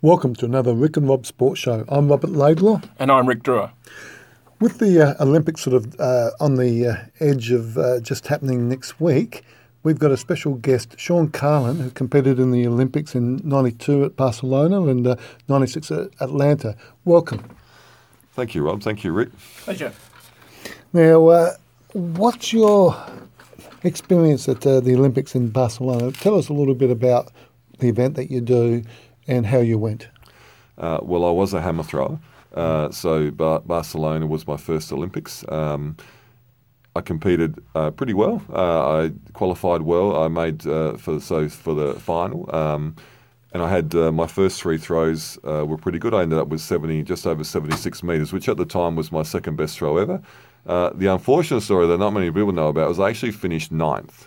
Welcome to another Rick and Rob Sports Show. I'm Robert Laidlaw. And I'm Rick Drewer. With the Olympics sort of on the edge of just happening next week, we've got a special guest, Sean Carlin, who competed in the Olympics in 92 at Barcelona and 96 at Atlanta. Welcome. Thank you, Rob. Thank you, Rick. Pleasure. Now, what's your experience at the Olympics in Barcelona? Tell us a little bit about the event that you do and how you went. Well, I was a hammer thrower, so Barcelona was my first Olympics. I competed pretty well. I qualified well. I made for the final, and I had my first three throws were pretty good. I ended up with just over 76 metres, which at the time was my second best throw ever. The unfortunate story that not many people know about was I actually finished ninth,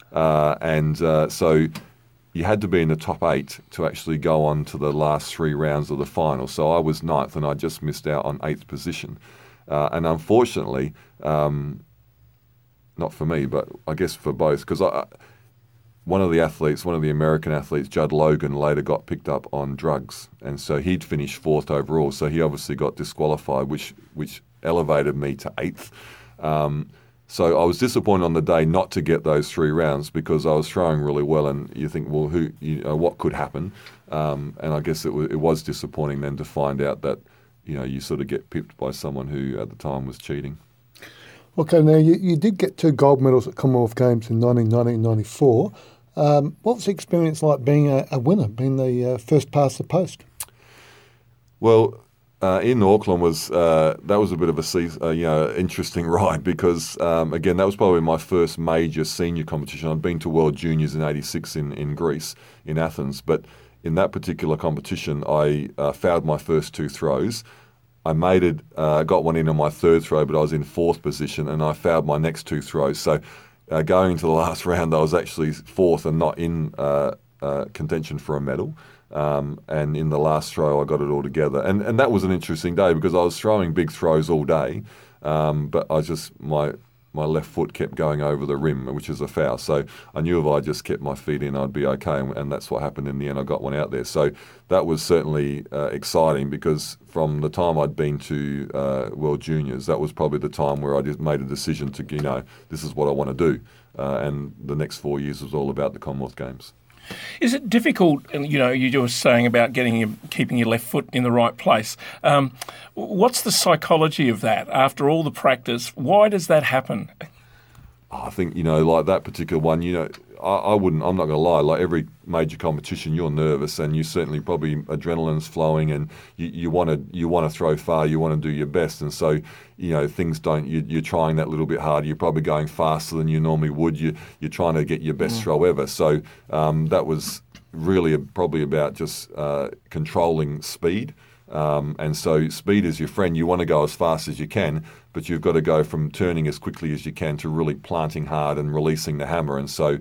so you had to be in the top 8 to actually go on to the last 3 rounds of the final. So I was ninth and I just missed out on 8th position. And unfortunately, not for me, but I guess for both, because one of the American athletes, Judd Logan, later got picked up on drugs. And so he'd finished 4th overall. So he obviously got disqualified, which elevated me to 8th. So I was disappointed on the day not to get those 3 rounds because I was throwing really well, and you think, well, what could happen? And I guess it was disappointing then to find out that you sort of get pipped by someone who at the time was cheating. Okay, now you did get 2 gold medals at Commonwealth Games in 1990 and 94. What was the experience like being a winner, being the first past the post? Well, in Auckland that was a bit of a interesting ride because again that was probably my first major senior competition. I'd been to World Juniors in '86 in Greece in Athens, but in that particular competition I fouled my first 2 throws. I made it, got one in on my 3rd throw, but I was in 4th position, and I fouled my next 2 throws. So going into the last round, I was actually 4th and not in contention for a medal. And in the last throw, I got it all together. And that was an interesting day because I was throwing big throws all day, but my left foot kept going over the rim, which is a foul. So I knew if I just kept my feet in, I'd be okay. And that's what happened in the end. I got one out there. So that was certainly exciting because from the time I'd been to World Juniors, that was probably the time where I just made a decision to, this is what I want to do. And the next 4 years was all about the Commonwealth Games. Is it difficult, you were saying about keeping your left foot in the right place. What's the psychology of that after all the practice? Why does that happen? I think, like that particular one, I'm not going to lie, like every major competition, you're nervous and you certainly probably adrenaline's flowing and you want to throw far, you want to do your best. And so, things you're trying that little bit harder. You're probably going faster than you normally would. You're trying to get your best throw ever. So that was really probably about just controlling speed. And so speed is your friend. You want to go as fast as you can, but you've got to go from turning as quickly as you can to really planting hard and releasing the hammer. And so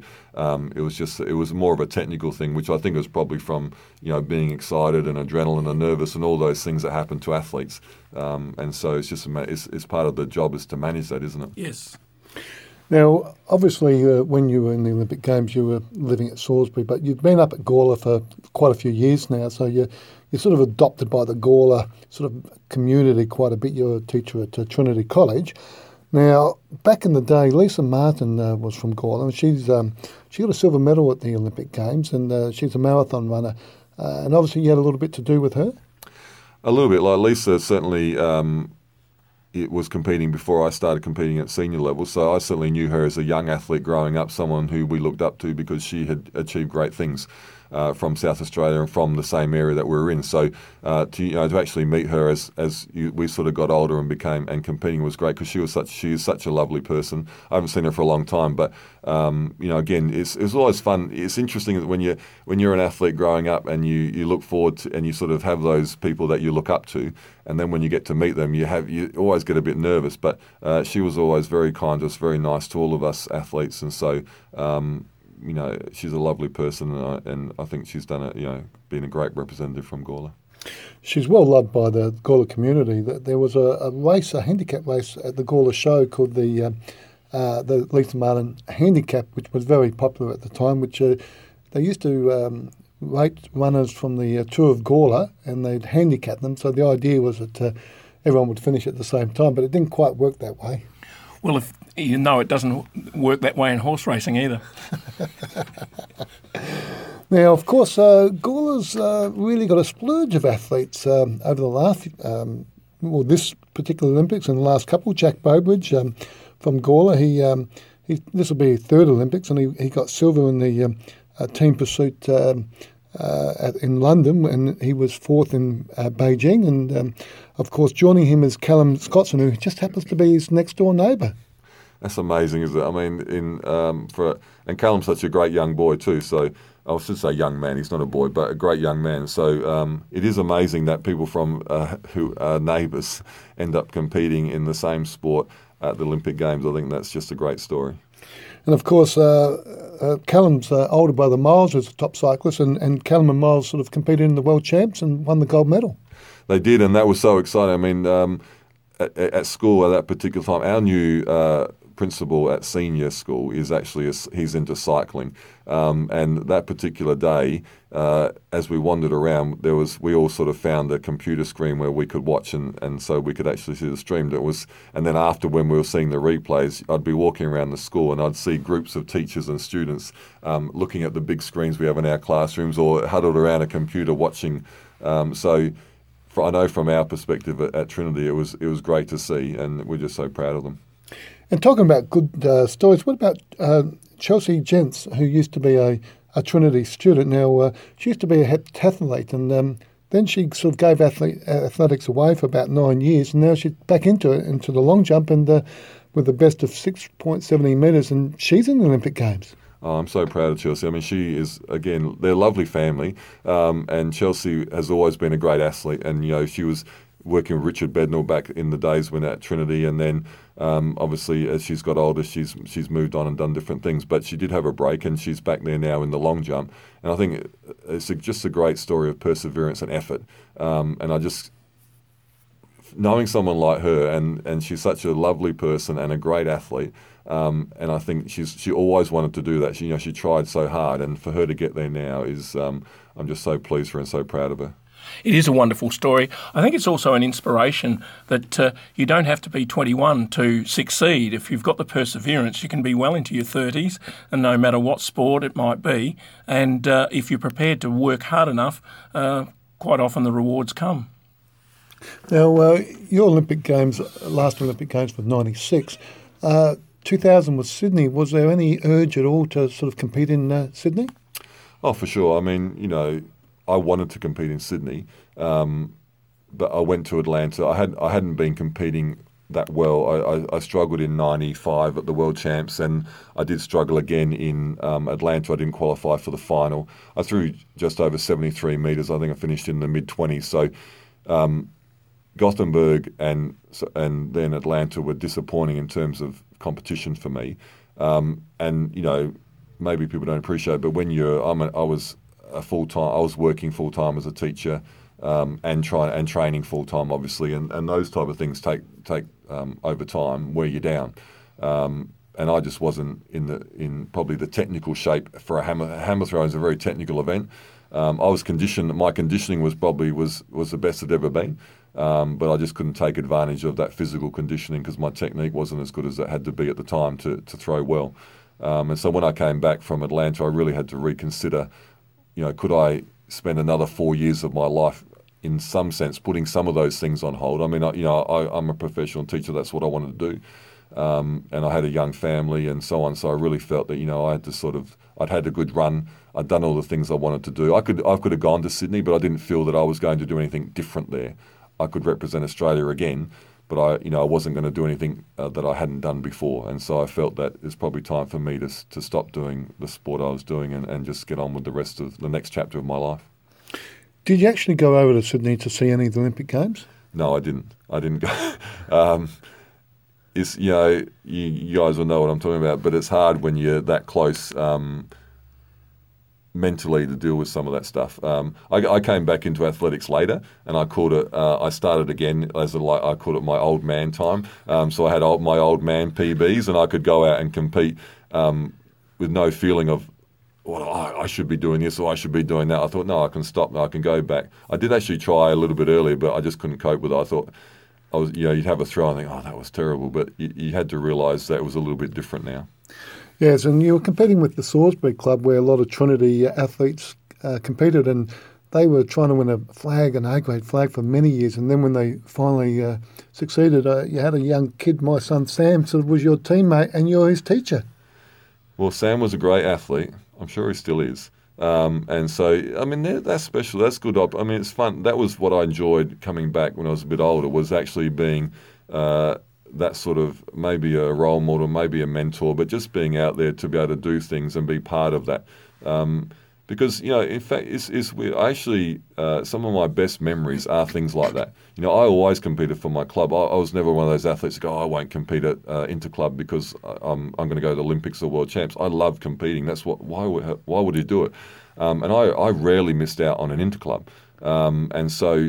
it was more of a technical thing, which I think was probably from being excited and adrenaline and nervous and all those things that happen to athletes. And so it's just it's part of the job is to manage that, isn't it? Yes. Now, obviously, when you were in the Olympic Games, you were living at Salisbury, but you've been up at Gawler for quite a few years now, so you're sort of adopted by the Gawler sort of community quite a bit. You're a teacher at Trinity College. Now, back in the day, Lisa Martin was from Gawler, and she got a silver medal at the Olympic Games, and she's a marathon runner. And obviously, you had a little bit to do with her? A little bit. Like Lisa certainly it was competing before I started competing at senior level. So I certainly knew her as a young athlete growing up, someone who we looked up to because she had achieved great things from South Australia and from the same area that we were in. So to actually meet her we sort of got older and competing was great because she is such a lovely person. I haven't seen her for a long time, but again, it's always fun. It's interesting that when you're an athlete growing up and you look forward to and you sort of have those people that you look up to, and then when you get to meet them, you always get a bit nervous. But she was always very kind to us, very nice to all of us athletes, and so. She's a lovely person, and I think she's been a great representative from Gawler. She's well loved by the Gawler community. There was a handicap race at the Gawler show called the Lisa Martin Handicap, which was very popular at the time, which they used to rate runners from the Tour of Gawler, and they'd handicap them. So the idea was that everyone would finish at the same time, but it didn't quite work that way. Well, if you know, it doesn't work that way in horse racing either. Now, of course, Gawler's really got a splurge of athletes over the last, this particular Olympics and the last couple. Jack Bowbridge from Gawler, this will be his third Olympics, and he got silver in the team pursuit in London, and he was fourth in Beijing. And of course, joining him is Callum Scottson, who just happens to be his next door neighbour. That's amazing, isn't it? I mean, and Callum's such a great young boy too. So I should say young man. He's not a boy, but a great young man. So it is amazing that people from who are neighbours end up competing in the same sport at the Olympic Games. I think that's just a great story. And of course, Callum's older brother Miles was a top cyclist, and Callum and Miles sort of competed in the World Champs and won the gold medal. They did, and that was so exciting. I mean, at school at that particular time, our new principal at senior school is actually he's into cycling, and that particular day, as we wandered around, we all sort of found a computer screen where we could watch, and so we could actually see the stream. And then after, when we were seeing the replays, I'd be walking around the school and I'd see groups of teachers and students looking at the big screens we have in our classrooms or huddled around a computer watching. I know from our perspective at Trinity, it was great to see, and we're just so proud of them. And talking about good stories, what about Chelsea Gents, who used to be a Trinity student? Now, she used to be a heptathlete, and then she sort of gave athletics away for about 9 years, and now she's back into the long jump, and with the best of 6.70 metres, and she's in the Olympic Games. Oh, I'm so proud of Chelsea. I mean, she is, again, they're a lovely family, and Chelsea has always been a great athlete, and, she was working with Richard Bednall back in the days when at Trinity, and then obviously as she's got older, she's moved on and done different things. But she did have a break, and she's back there now in the long jump. And I think it's just a great story of perseverance and effort. And I just knowing someone like her, and she's such a lovely person and a great athlete. And I think she always wanted to do that. She tried so hard, and for her to get there now is I'm just so pleased for her and so proud of her. It is a wonderful story. I think it's also an inspiration that you don't have to be 21 to succeed. If you've got the perseverance, you can be well into your 30s, and no matter what sport it might be. And if you're prepared to work hard enough, quite often the rewards come. Now, your Olympic Games, last Olympic Games was 96. 2000 was Sydney. Was there any urge at all to sort of compete in Sydney? Oh, for sure. I mean, I wanted to compete in Sydney, but I went to Atlanta. I hadn't been competing that well. I struggled in 95 at the World Champs, and I did struggle again in Atlanta. I didn't qualify for the final. I threw just over 73 metres. I think I finished in the mid-20s. So Gothenburg and then Atlanta were disappointing in terms of competition for me. And maybe people don't appreciate it, but when I was working full time as a teacher, and training full time, obviously, and those type of things take over time, wear you down. And I just wasn't in probably the technical shape for a hammer throw. Is a very technical event. I was conditioned. My conditioning was the best it ever been, but I just couldn't take advantage of that physical conditioning because my technique wasn't as good as it had to be at the time to throw well. And so when I came back from Atlanta, I really had to reconsider. Could I spend another 4 years of my life, in some sense, putting some of those things on hold? I mean, I'm a professional teacher. That's what I wanted to do. And I had a young family and so on. So I really felt that, I had to I'd had a good run. I'd done all the things I wanted to do. I could have gone to Sydney, but I didn't feel that I was going to do anything different there. I could represent Australia again, but I wasn't going to do anything that I hadn't done before. And so I felt that it's probably time for me to stop doing the sport I was doing and just get on with the rest of the next chapter of my life. Did you actually go over to Sydney to see any of the Olympic Games? No, I didn't. I didn't go. You guys will know what I'm talking about, but it's hard when you're that close mentally to deal with some of that stuff. I came back into athletics later, and I called it. I started again I called it my old man time. So I had my old man PBs, and I could go out and compete with no feeling of well, I should be doing this or I should be doing that. I thought, no, I can stop now. I can go back. I did actually try a little bit earlier, but I just couldn't cope with it. I thought you'd have a throw and think, oh, that was terrible. But you had to realise that it was a little bit different now. Yes, and you were competing with the Salisbury Club where a lot of Trinity athletes competed, and they were trying to win a flag, an A-grade flag, for many years. And then when they finally succeeded, you had a young kid, my son Sam, sort of was your teammate and you're his teacher. Well, Sam was a great athlete. I'm sure he still is. And so, I mean, that's special. That's good. I mean, it's fun. That was what I enjoyed coming back when I was a bit older, was actually being that sort of maybe a role model, maybe a mentor, but just being out there to be able to do things and be part of that. Because, in fact, I actually, some of my best memories are things like that. I always competed for my club. I was never one of those athletes that go, I won't compete at interclub because I'm going to go to the Olympics or World Champs. I love competing. Why would you do it? And I rarely missed out on an interclub. And so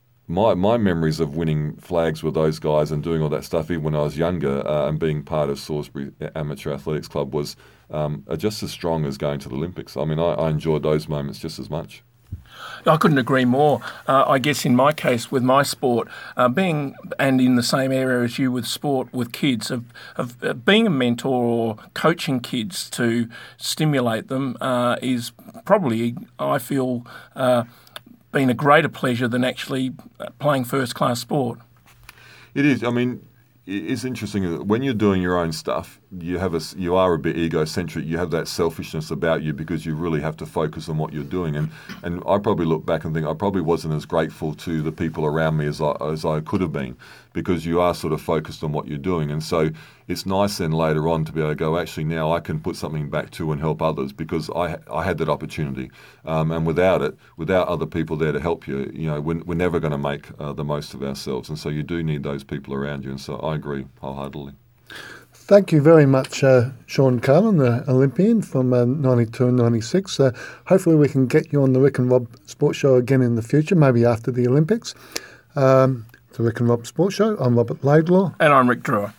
my memories of winning flags with those guys and doing all that stuff, even when I was younger, and being part of Salisbury Amateur Athletics Club was are just as strong as going to the Olympics. I mean, I enjoyed those moments just as much. I couldn't agree more. I guess in my case, with my sport, being and in the same area as you with sport with kids, of being a mentor or coaching kids to stimulate them is probably, I feel, been a greater pleasure than actually playing first-class sport. It is. I mean, it's interesting when you're doing your own stuff. You are a bit egocentric. You have that selfishness about you because you really have to focus on what you're doing. And I probably look back and think I probably wasn't as grateful to the people around me as I could have been, because you are sort of focused on what you're doing. And so it's nice then later on to be able to go, actually now I can put something back to and help others, because I had that opportunity. And without other people there to help you, we're never going to make the most of ourselves. And so you do need those people around you. And so I agree wholeheartedly. Thank you very much, Sean Carlin, the Olympian from 92 and 96. Hopefully we can get you on the Rick and Rob Sports Show again in the future, maybe after the Olympics. The Rick and Rob Sports Show. I'm Robert Laidlaw. And I'm Rick Drewer.